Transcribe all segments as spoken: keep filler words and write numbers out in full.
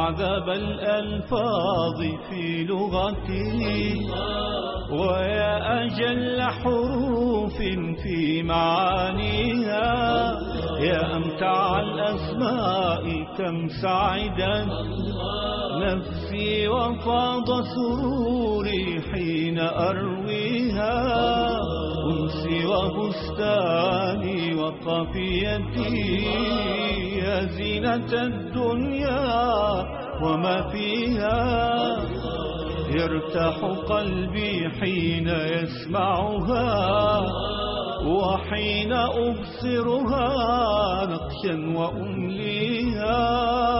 أعذب الألفاظ في لغتي، ويا أجل حروف في معانيها، يا أمتع الأسماء كم سعدت نفسي وفاض سروري حين أرويها، أنسي وبستاني وقافيتي، يا زينة الدنيا وما فيها، يرتاح قلبي حين يسمعها، وحين أبصرها نقشا وأمليها.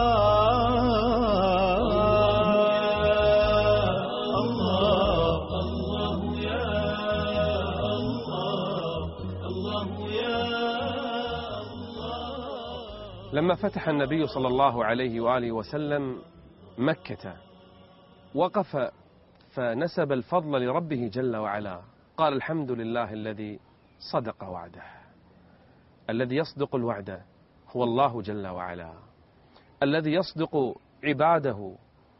الله الله يا الله، الله يا الله. لما فتح النبي صلى الله عليه وآله وسلم مكة وقف فنسب الفضل لربه جل وعلا، قال الحمد لله الذي صدق وعده. الذي يصدق الوعد هو الله جل وعلا، الذي يصدق عباده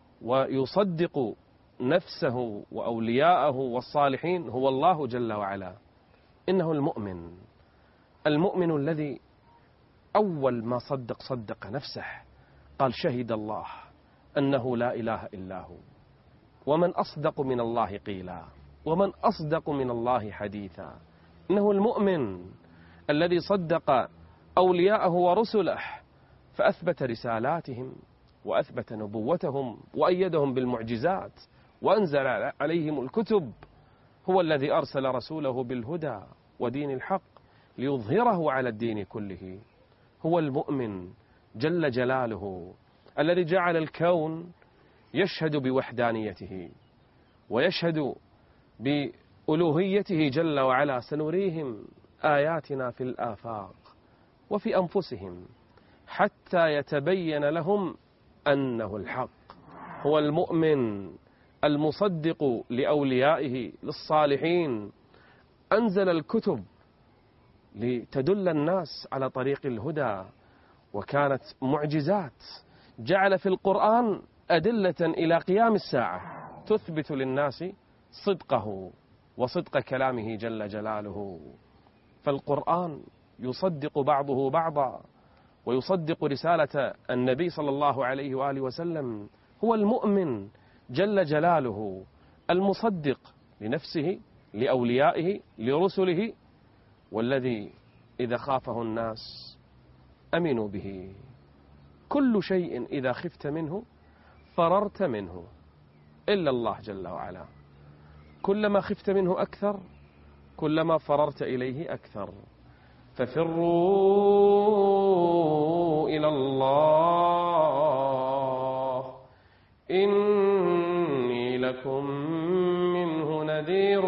ويصدق نفسه وأولياءه والصالحين هو الله جل وعلا. إنه المؤمن، المؤمن الذي أول ما صدق صدق نفسه، قال شهد الله أنه لا إله إلا هو، ومن أصدق من الله قيلا، ومن أصدق من الله حديثا. إنه المؤمن الذي صدق أولياءه ورسله فأثبت رسالاتهم وأثبت نبوتهم وأيدهم بالمعجزات وأنزل عليهم الكتب. هو الذي أرسل رسوله بالهدى ودين الحق ليظهره على الدين كله. هو المؤمن جل جلاله الذي جعل الكون يشهد بوحدانيته ويشهد بألوهيته جل وعلا. سنريهم آياتنا في الآفاق وفي أنفسهم حتى يتبين لهم أنه الحق. هو المؤمن المصدق لأوليائه للصالحين، أنزل الكتب لتدل الناس على طريق الهدى، وكانت معجزات. جعل في القرآن أدلة إلى قيام الساعة تثبت للناس صدقه وصدق كلامه جل جلاله. فالقرآن يصدق بعضه بعضا ويصدق رسالة النبي صلى الله عليه وآله وسلم. هو المؤمن جل جلاله المصدق لنفسه لأوليائه لرسله، والذي إذا خافه الناس أمنوا به. كل شيء إذا خفت منه فررت منه إلا الله جل وعلا. كلما خفت منه أكثر كلما فررت إليه أكثر. ففروا إلى الله إني لكم منه نذير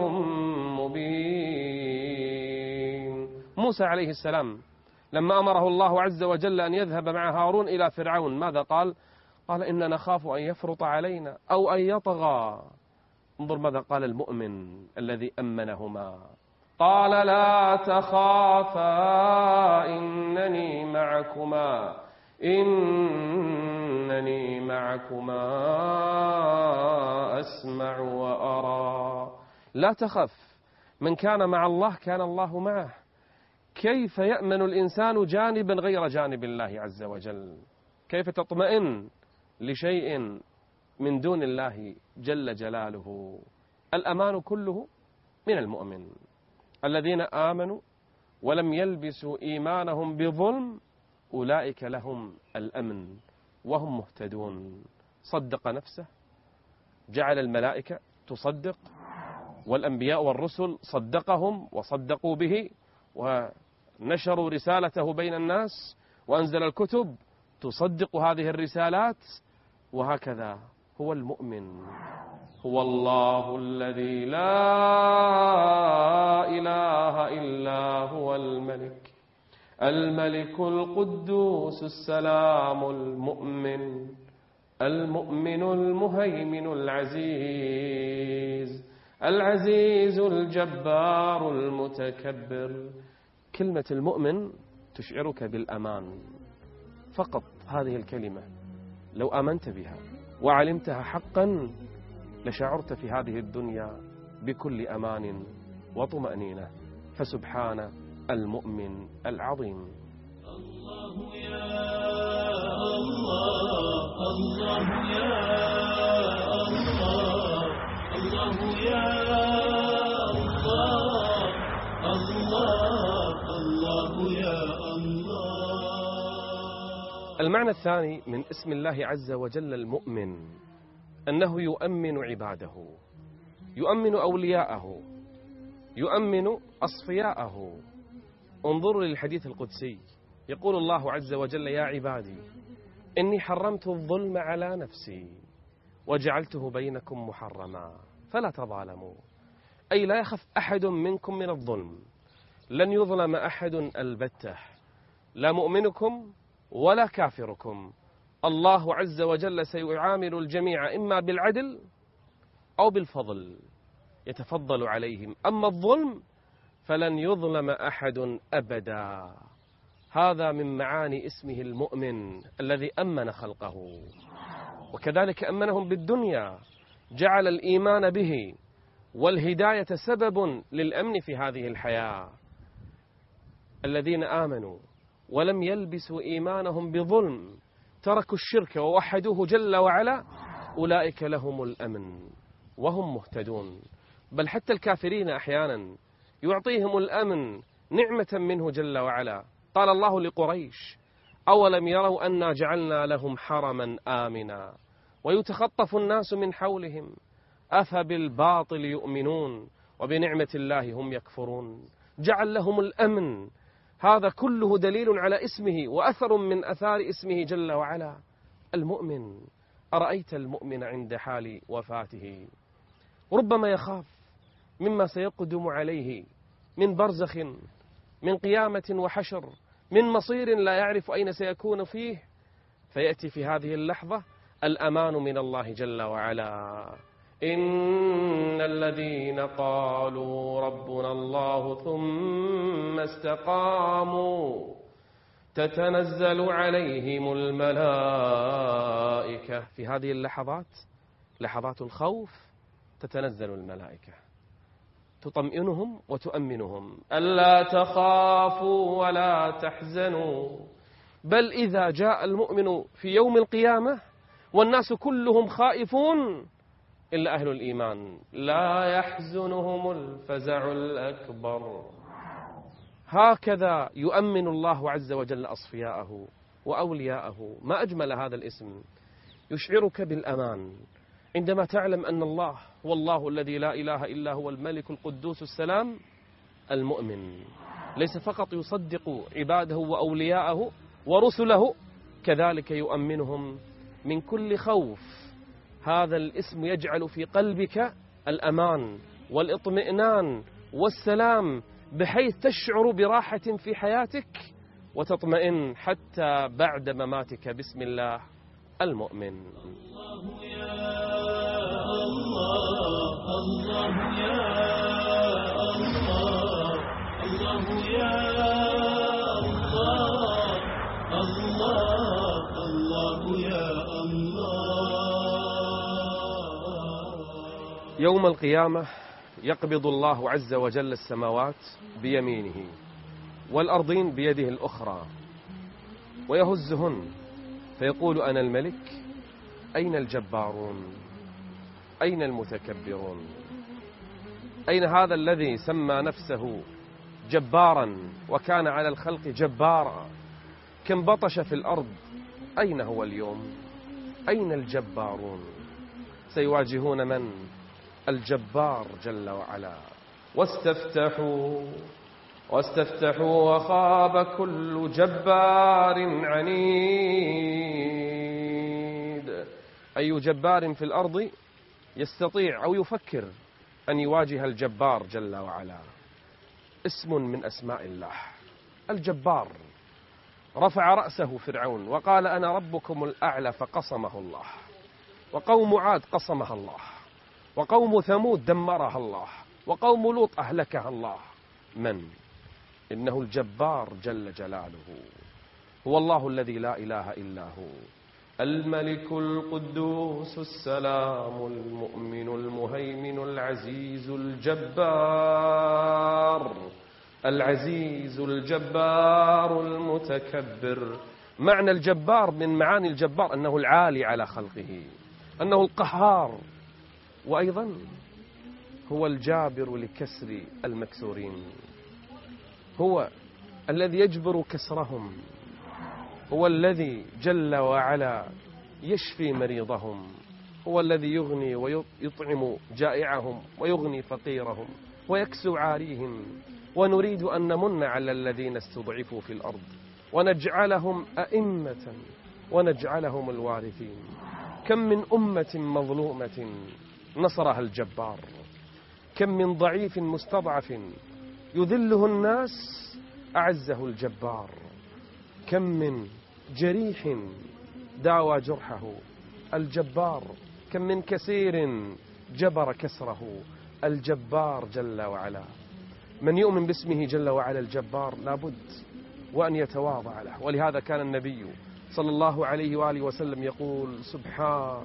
مبين. موسى عليه السلام لما أمره الله عز وجل أن يذهب مع هارون إلى فرعون ماذا قال؟ قال إننا نخاف أن يفرط علينا أو أن يطغى. انظر ماذا قال المؤمن الذي أمنهما، قال لا تخافا إنني معكما إنني معكما أسمع وأرى. لا تخف، من كان مع الله كان الله معه. كيف يأمن الإنسان جانبا غير جانب الله عز وجل؟ كيف تطمئن لشيء من دون الله جل جلاله؟ الأمان كله من المؤمن. الذين آمنوا ولم يلبسوا إيمانهم بظلم أولئك لهم الأمن وهم مهتدون. صدق نفسه، جعل الملائكة تصدق، والأنبياء والرسل صدقهم وصدقوا به ونشروا رسالته بين الناس، وأنزل الكتب تصدق هذه الرسالات. وهكذا هو المؤمن. هو الله الذي لا إله إلا هو الملك الملك القدوس السلام المؤمن المؤمن المهيمن العزيز العزيز الجبار المتكبر. كلمة المؤمن تشعرك بالأمان فقط. هذه الكلمة لو آمنت بها وعلمتها حقا لشعرت في هذه الدنيا بكل أمان وطمأنينة. فسبحان المؤمن العظيم. الله يا الله، الله يا الله، الله يا الله، الله الله يا الله. المعنى الثاني من اسم الله عز وجل المؤمن أنه يؤمن عباده، يؤمن أولياءه، يؤمن أصفياءه. انظروا للحديث القدسي، يقول الله عز وجل: يا عبادي إني حرمت الظلم على نفسي وجعلته بينكم محرما فلا تظالموا. أي لا يخف أحد منكم من الظلم، لن يظلم أحد البتة، لا مؤمنكم ولا كافركم. الله عز وجل سيعامل الجميع إما بالعدل أو بالفضل، يتفضل عليهم. أما الظلم فلن يظلم أحد أبدا. هذا من معاني اسمه المؤمن الذي أمن خلقه، وكذلك أمنهم بالدنيا، جعل الإيمان به والهداية سبب للأمن في هذه الحياة. الذين آمنوا ولم يلبسوا إيمانهم بظلم، تركوا الشرك ووحدوه جل وعلا، أولئك لهم الأمن وهم مهتدون. بل حتى الكافرين أحيانا يعطيهم الأمن نعمة منه جل وعلا. قال الله لقريش: أولم يروا أنا جعلنا لهم حرما آمنا ويتخطف الناس من حولهم أفبالباطل يؤمنون وبنعمة الله هم يكفرون. جعل لهم الأمن. هذا كله دليل على اسمه وأثر من أثار اسمه جل وعلا المؤمن. أرأيت المؤمن عند حال وفاته ربما يخاف مما سيقدم عليه من برزخ، من قيامة وحشر، من مصير لا يعرف أين سيكون فيه، فيأتي في هذه اللحظة الأمان من الله جل وعلا: إن الذين قالوا ربنا الله ثم استقاموا تتنزل عليهم الملائكة. في هذه اللحظات، لحظات الخوف، تتنزل الملائكة تطمئنهم وتؤمنهم: ألا تخافوا ولا تحزنوا. بل إذا جاء المؤمن في يوم القيامة والناس كلهم خائفون إلا أهل الإيمان، لا يحزنهم الفزع الأكبر. هكذا يؤمن الله عز وجل أصفياءه وأولياءه. ما أجمل هذا الاسم، يشعرك بالأمان عندما تعلم أن الله هو الله الذي لا إله إلا هو الملك القدوس السلام المؤمن. ليس فقط يصدق عباده وأولياءه ورسله، كذلك يؤمنهم من كل خوف. هذا الاسم يجعل في قلبك الأمان والإطمئنان والسلام، بحيث تشعر براحة في حياتك وتطمئن حتى بعد مماتك. بسم الله المؤمن. الله يا الله، الله يا الله، الله يا الله، الله الله يا الله. يوم القيامة يقبض الله عز وجل السماوات بيمينه والأرضين بيده الأخرى ويهزهن فيقول: أنا الملك، أين الجبارون؟ أين المتكبرون؟ أين هذا الذي سمى نفسه جبارا وكان على الخلق جبارا؟ كم بطش في الأرض، أين هو اليوم؟ أين الجبارون؟ سيواجهون من؟ الجبار جل وعلا. واستفتحوا واستفتحوا وخاب كل جبار عنيد. أي جبار في الأرض يستطيع أو يفكر أن يواجه الجبار جل وعلا. اسم من أسماء الله الجبار. رفع رأسه فرعون وقال: أنا ربكم الأعلى، فقصمه الله. وقوم عاد قصمها الله، وقوم ثمود دمرها الله، وقوم لوط أهلكها الله. من؟ إنه الجبار جل جلاله. هو الله الذي لا إله إلا هو، الملك القدوس السلام المؤمن المهيمن العزيز الجبار العزيز الجبار المتكبر. معنى الجبار من معاني الجبار أنه العالي على خلقه، أنه القهار، وأيضا هو الجابر لكسر المكسورين، هو الذي يجبر كسرهم، هو الذي جل وعلا يشفي مريضهم، هو الذي يغني ويطعم جائعهم ويغني فقيرهم ويكسو عاريهم. ونريد أن نمن على الذين استضعفوا في الأرض ونجعلهم أئمة ونجعلهم الوارثين. كم من أمة مظلومة نصرها الجبار، كم من ضعيف مستضعف يذله الناس أعزه الجبار، كم من جريح داوى جرحه الجبار، كم من كسير جبر كسره الجبار جل وعلا. من يؤمن باسمه جل وعلا الجبار لابد وأن يتواضع له. ولهذا كان النبي صلى الله عليه وآله وسلم يقول: سبحان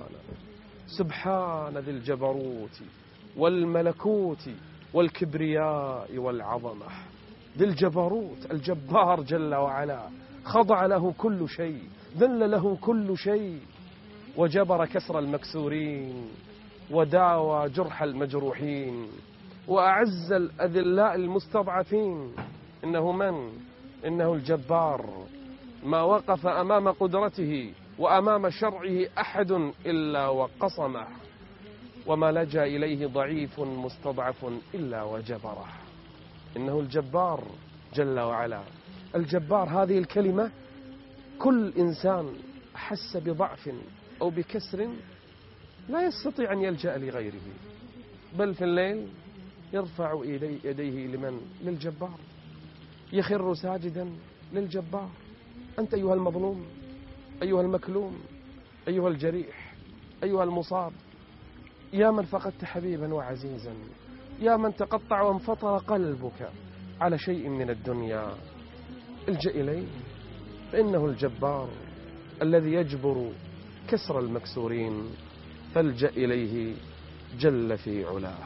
سبحان ذي الجبروت والملكوت والكبرياء والعظمة. ذي الجبروت، الجبار جل وعلا، خضع له كل شيء، ذل له كل شيء، وجبر كسر المكسورين، وداوى جرح المجروحين، وأعز الأذلاء المستضعفين. إنه من؟ إنه الجبار. ما وقف أمام قدرته وأمام شرعه أحد إلا وقصمه، وما لجأ إليه ضعيف مستضعف إلا وجبره. إنه الجبار جل وعلا. الجبار هذه الكلمة كل إنسان حس بضعف أو بكسر لا يستطيع أن يلجأ لغيره، بل في الليل يرفع يديه لمن؟ للجبار، يخر ساجدا للجبار. أنت أيها المظلوم، أيها المكلوم، أيها الجريح، أيها المصاب، يا من فقدت حبيبا وعزيزا، يا من تقطع وانفطر قلبك على شيء من الدنيا، الجأ إليه، فإنه الجبار الذي يجبر كسر المكسورين، فالجأ إليه جل في علاه.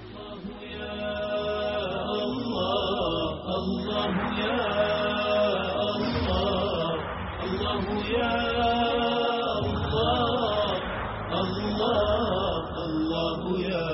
الله يا الله، الله يا الله، الله الله يا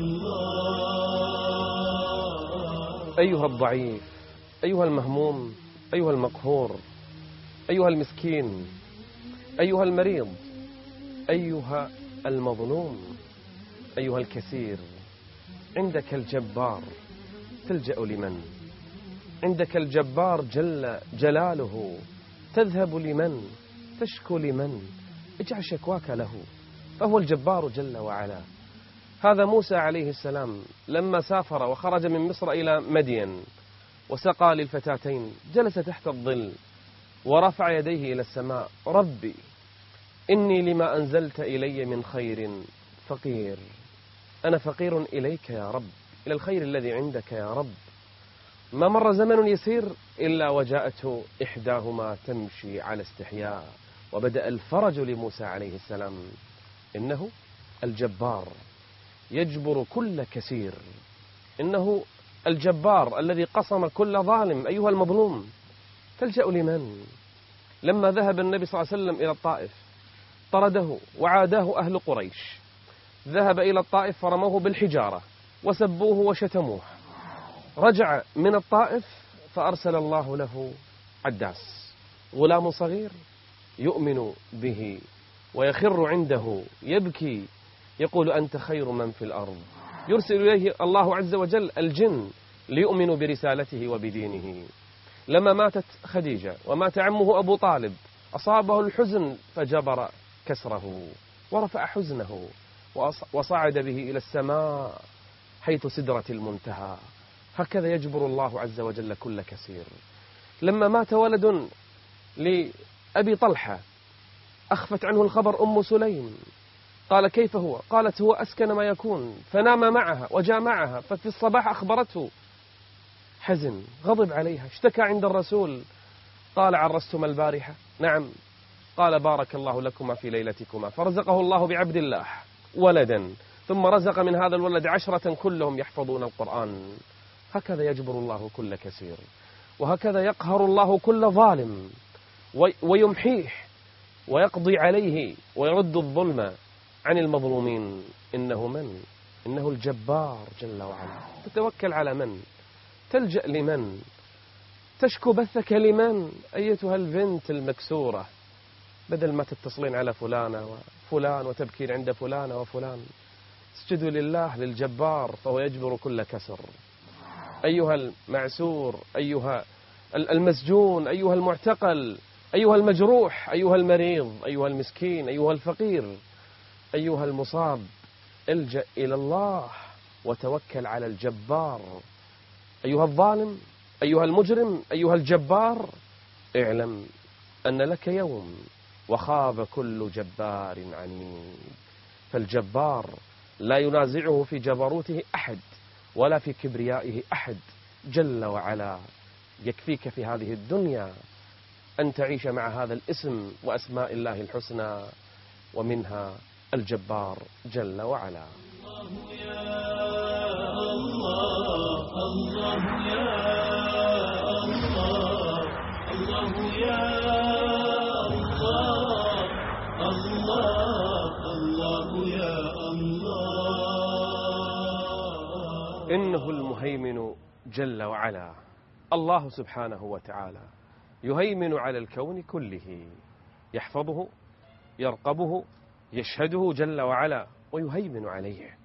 الله. أيها الضعيف، أيها المهموم، أيها المقهور، أيها المسكين، أيها المريض، أيها المظلوم، أيها الكثير، عندك الجبار، تلجأ لمن؟ عندك الجبار جل جلاله، تذهب لمن؟ تشكو لمن؟ اجعل شكواك له، فهو الجبار جل وعلا. هذا موسى عليه السلام لما سافر وخرج من مصر إلى مدين وسقى للفتاتين، جلس تحت الظل ورفع يديه إلى السماء: ربي إني لما أنزلت إلي من خير فقير، أنا فقير إليك يا رب، إلى الخير الذي عندك يا رب. ما مر زمن يسير إلا وجاءته إحداهما تمشي على استحياء، وبدأ الفرج لموسى عليه السلام. إنه الجبار يجبر كل كثير، إنه الجبار الذي قصم كل ظالم. أيها المظلوم، تلجأ لمن؟ لما ذهب النبي صلى الله عليه وسلم إلى الطائف طرده وعاداه أهل قريش، ذهب إلى الطائف فرموه بالحجارة وسبوه وشتموه، رجع من الطائف فأرسل الله له عداس، غلام صغير يؤمن به ويخر عنده يبكي يقول: أنت خير من في الأرض. يرسل إليه الله عز وجل الجن ليؤمنوا برسالته وبدينه. لما ماتت خديجة ومات عمه أبو طالب أصابه الحزن فجبر كسره ورفع حزنه وصعد به إلى السماء حيث سدرة المنتهى. هكذا يجبر الله عز وجل كل كثير. لما مات ولد لأبي طلحة أخفت عنه الخبر أم سليم، قال: كيف هو؟ قالت: هو أسكن ما يكون، فنام معها وجامعها، ففي الصباح أخبرته، حزن، غضب عليها، اشتكى عند الرسول، قال: عرستم البارحة؟ نعم. قال بارك الله لكما في ليلتكما، فرزقه الله بعبد الله ولدا، ثم رزق من هذا الولد عشرة كلهم يحفظون القرآن. هكذا يجبر الله كل كثير، وهكذا يقهر الله كل ظالم ويمحيه ويقضي عليه ويرد الظلم عن المظلومين. إنه من؟ إنه الجبار جل وعلا. تتوكل على من؟ تلجأ لمن؟ تشكو بثك لمن؟ أيتها البنت المكسورة، بدل ما تتصلين على فلانة وفلان وتبكين عند فلانة وفلان، اسجدوا لله للجبار فهو يجبر كل كسر. أيها المعسور، أيها المسجون، أيها المعتقل، أيها المجروح، أيها المريض، أيها المسكين، أيها الفقير، أيها المصاب، الجأ إلى الله وتوكل على الجبار. أيها الظالم، أيها المجرم، أيها الجبار، اعلم أن لك يوم وخاب كل جبار عنيد. فالجبار لا ينازعه في جبروته أحد ولا في كبريائه أحد جل وعلا. يكفيك في هذه الدنيا أن تعيش مع هذا الاسم وأسماء الله الحسنى، ومنها الجبار جل وعلا. الله يا الله، الله يا الله، الله يا الله، الله الله يا الله. إنه المهيمن جل وعلا. الله سبحانه وتعالى يهيمن على الكون كله، يحفظه، يرقبه، يشهده جل وعلا ويهيمن عليه.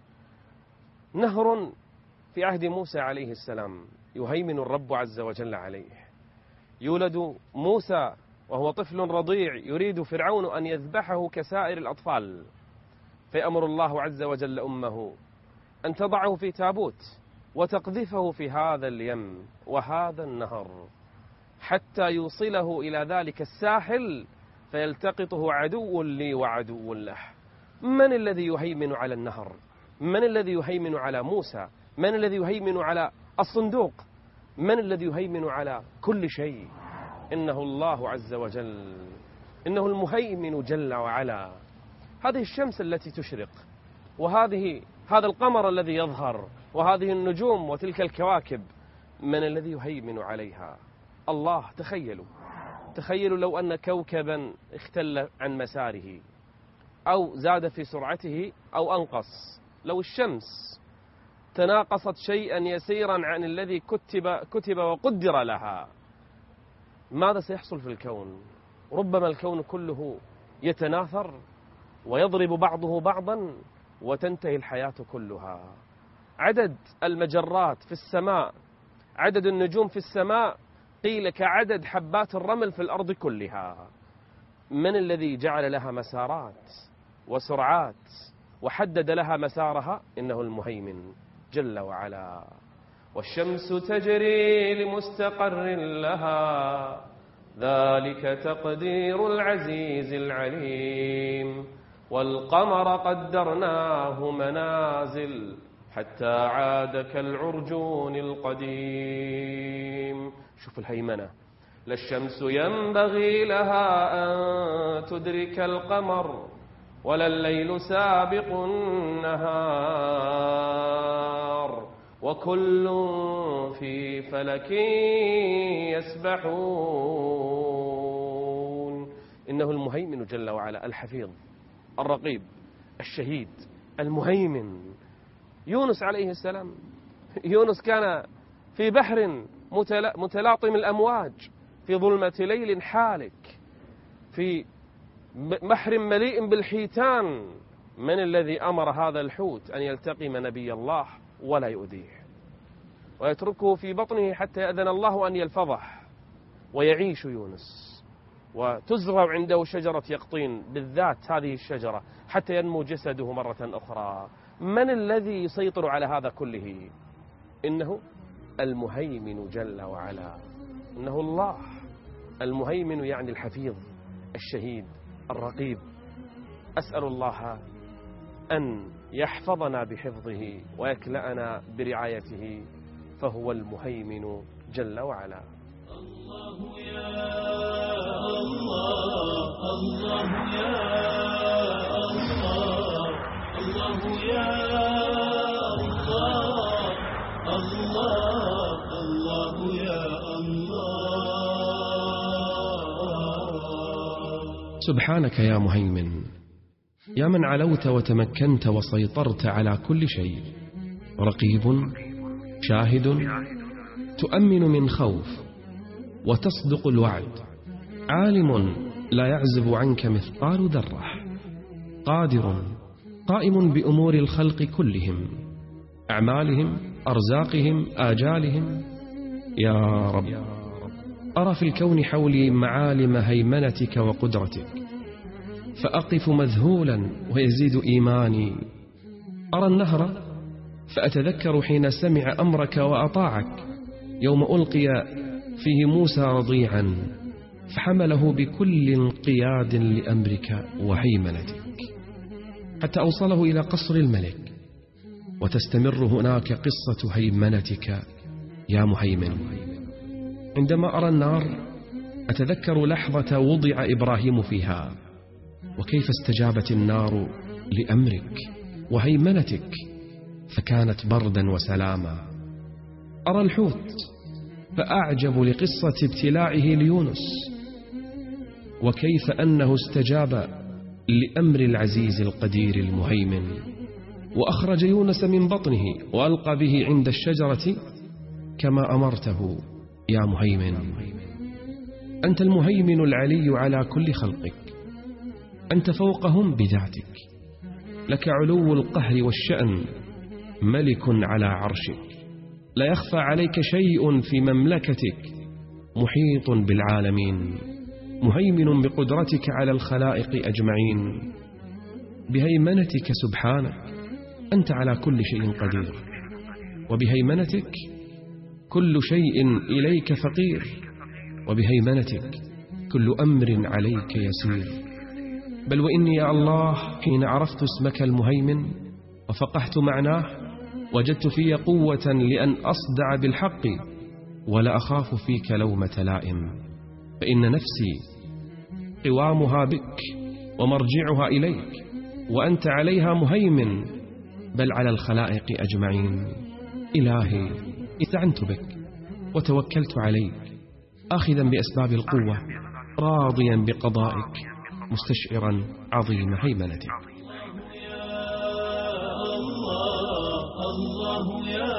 نهر في عهد موسى عليه السلام يهيمن الرب عز وجل عليه. يولد موسى وهو طفل رضيع، يريد فرعون أن يذبحه كسائر الأطفال، فيأمر الله عز وجل أمه أن تضعه في تابوت وتقذفه في هذا اليم وهذا النهر حتى يوصله إلى ذلك الساحل فيلتقطه عدو لي وعدو له. من الذي يهيمن على النهر؟ من الذي يهيمن على موسى؟ من الذي يهيمن على الصندوق؟ من الذي يهيمن على كل شيء؟ إنه الله عز وجل، إنه المهيمن جل وعلا. هذه الشمس التي تشرق، وهذه هذا القمر الذي يظهر، وهذه النجوم وتلك الكواكب، من الذي يهيمن عليها؟ الله. تخيلوا تخيلوا لو أن كوكبا اختل عن مساره أو زاد في سرعته أو أنقص، لو الشمس تناقصت شيئا يسيرا عن الذي كتب, كتب وقدر لها، ماذا سيحصل في الكون؟ ربما الكون كله يتناثر ويضرب بعضه بعضا وتنتهي الحياة كلها. عدد المجرات في السماء، عدد النجوم في السماء قيل كعدد حبات الرمل في الأرض كلها. من الذي جعل لها مسارات وسرعات وحدد لها مسارها؟ إنه المهيمن جل وعلا. والشمس تجري لمستقر لها، ذلك تقدير العزيز العليم. والقمر قدرناه منازل حتى عاد كالعرجون القديم. شوف الهيمنة. لا الشمس ينبغي لها أن تدرك القمر، ولا الليل سابق النهار، وكل في فلك يسبحون. إنه المهيمن جل وعلا، الحفيظ، الرقيب، الشهيد، المهيمن. يونس عليه السلام، يونس كان في بحر متلاطم الأمواج، في ظلمة ليل حالك، في بحر مليء بالحيتان. من الذي أمر هذا الحوت أن يلتقم نبي الله ولا يؤذيه ويتركه في بطنه حتى يأذن الله أن يلفظه ويعيش يونس؟ وتزرع عنده شجرة يقطين، بالذات هذه الشجرة، حتى ينمو جسده مرة أخرى. من الذي يسيطر على هذا كله؟ إنه المهيمن جل وعلا، إنه الله. المهيمن يعني الحفيظ، الشهيد، الرقيب. أسأل الله أن يحفظنا بحفظه ويكلأنا برعايته، فهو المهيمن جل وعلا. الله يا الله، الله سبحانك يا مهيمن، يا من علوت وتمكنت وسيطرت على كل شيء، رقيب شاهد، تؤمن من خوف وتصدق الوعد، عالم لا يعزب عنك مثقال ذرة، قادر قائم بأمور الخلق كلهم، أعمالهم، أرزاقهم، آجالهم. يا رب، أرى في الكون حولي معالم هيمنتك وقدرتك، فأقف مذهولا ويزيد إيماني. أرى النهر فأتذكر حين سمع أمرك وأطاعك، يوم ألقي فيه موسى رضيعا فحمله بكل انقياد لأمرك وهيمنتك، حتى أوصله إلى قصر الملك، وتستمر هناك قصة هيمنتك يا مهيمن. عندما أرى النار أتذكر لحظة وضع إبراهيم فيها، وكيف استجابت النار لأمرك وهيمنتك فكانت بردا وسلاما. أرى الحوت فأعجب لقصة ابتلاعه ليونس، وكيف أنه استجاب لأمر العزيز القدير المهيمن، وأخرج يونس من بطنه وألقى به عند الشجرة كما أمرته يا مهيمن. أنت المهيمن العلي على كل خلقك، أنت فوقهم بذاتك، لك علو القهر والشأن، ملك على عرشك، لا يخفى عليك شيء في مملكتك، محيط بالعالمين، مهيمن بقدرتك على الخلائق أجمعين. بهيمنتك سبحانك أنت على كل شيء قدير، وبهيمنتك كل شيء إليك فقير، وبهيمنتك كل أمر عليك يسير. بل وإني يا الله حين عرفت اسمك المهيمن وفقهت معناه وجدت في قوة لأن أصدع بالحق، ولا أخاف فيك لومة لائم، فإن نفسي قوامها بك ومرجعها إليك، وأنت عليها مهيمن، بل على الخلائق أجمعين. إلهي استعنت بك وتوكلت عليك، آخذا بأسباب القوة، راضيا بقضائك، مستشعرا عظيم هيمنتك. الله يا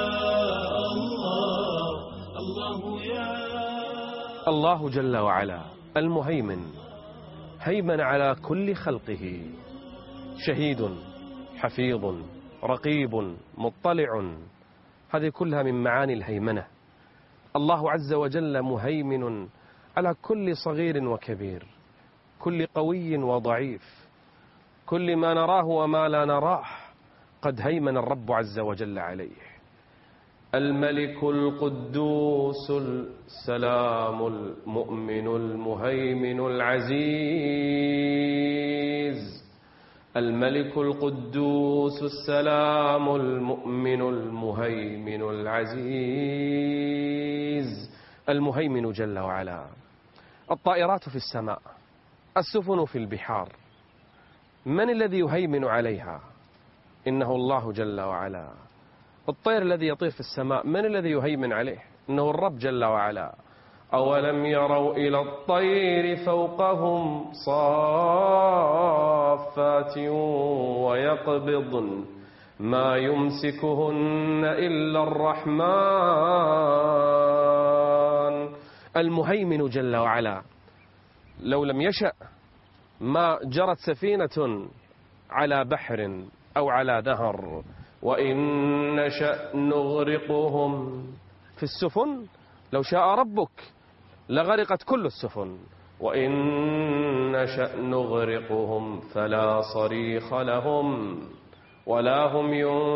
الله، الله يا الله جل وعلا المهيمن، هيمن على كل خلقه، شهيد حفيظ رقيب مطلع، هذه كلها من معاني الهيمنة. الله عز وجل مهيمن على كل صغير وكبير، كل قوي وضعيف، كل ما نراه وما لا نراه قد هيمن الرب عز وجل عليه. الملك القدوس السلام المؤمن المهيمن العزيز، الملك القدوس السلام المؤمن المهيمن العزيز، المهيمن جل وعلا. الطائرات في السماء، السفن في البحار، من الذي يهيمن عليها؟ إنه الله جل وعلا. الطير الذي يطير في السماء من الذي يهيمن عليه؟ إنه الرب جل وعلا. أولم يروا إلى الطير فوقهم صافات ويقبضن ما يمسكهن إلا الرحمن. المهيمن جل وعلا لو لم يشأ ما جرت سفينة على بحر أو على نهر، وإن نشأ نغرقهم في السفن، لو شاء ربك لغرقت كل السفن، وإن نشأ نغرقهم فلا صريخ لهم ولا هم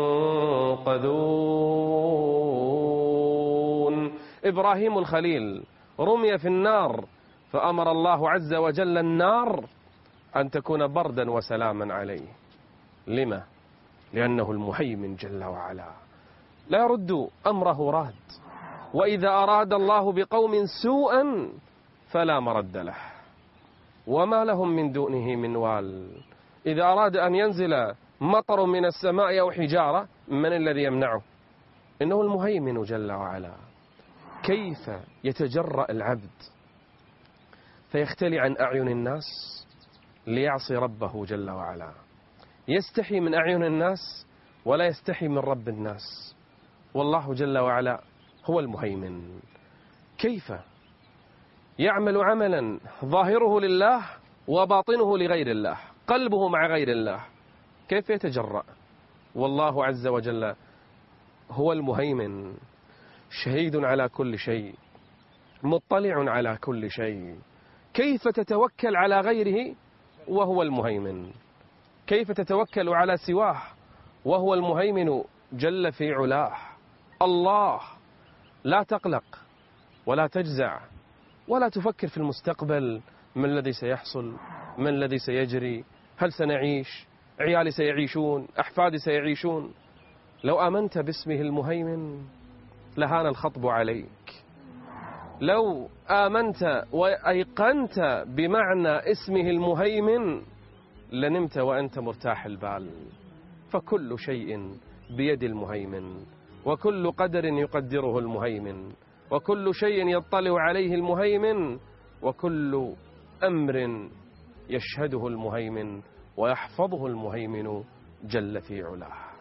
ينقذون. إبراهيم الخليل رمي في النار، فأمر الله عز وجل النار أن تكون بردا وسلاما عليه. لما؟ لأنه المهيمن جل وعلا، لا يرد أمره راد، وإذا أراد الله بقوم سوءا فلا مرد له وما لهم من دونه من وال. إذا أراد أن ينزل مطر من السماء أو حجارة، من الذي يمنعه؟ إنه المهيمن جل وعلا. كيف يتجرأ العبد فيختلي عن أعين الناس ليعصي ربه جل وعلا، يستحي من أعين الناس ولا يستحي من رب الناس. والله جل وعلا هو المهيمن. كيف يعمل عملا ظاهره لله وباطنه لغير الله، قلبه مع غير الله، كيف يتجرأ؟ والله عز وجل هو المهيمن، شهيد على كل شيء، مطلع على كل شيء. كيف تتوكل على غيره وهو المهيمن؟ كيف تتوكل على سواه وهو المهيمن جل في علاه؟ الله. لا تقلق ولا تجزع ولا تفكر في المستقبل، ما الذي سيحصل، ما الذي سيجري، هل سنعيش، عيالي سيعيشون، أحفادي سيعيشون. لو آمنت باسمه المهيمن لهان الخطب عليك. لو آمنت وأيقنت بمعنى اسمه المهيمن لنمت وأنت مرتاح البال. فكل شيء بيد المهيمن، وكل قدر يقدره المهيمن، وكل شيء يطلع عليه المهيمن، وكل أمر يشهده المهيمن ويحفظه المهيمن جل في علاه.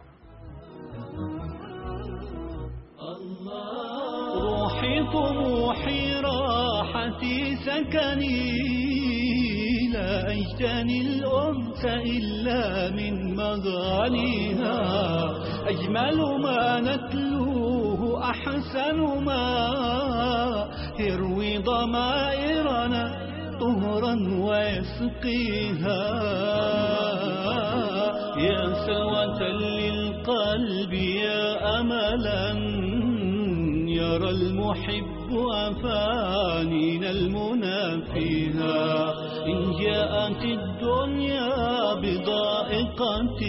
روحي طموحي راحتي سكني، لا أجتني الأنس إلا من مغانيها. أجمل ما نتلوه أحسن ما يروي ضمائرنا طهرا ويسقيها. يا سلوة للقلب يا أملا يرى المحب أفانينا المنى فيها. إن جاءت الدنيا بضائقة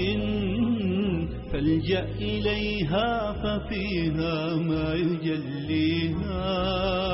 فالجأ إليها ففيها ما يجليها.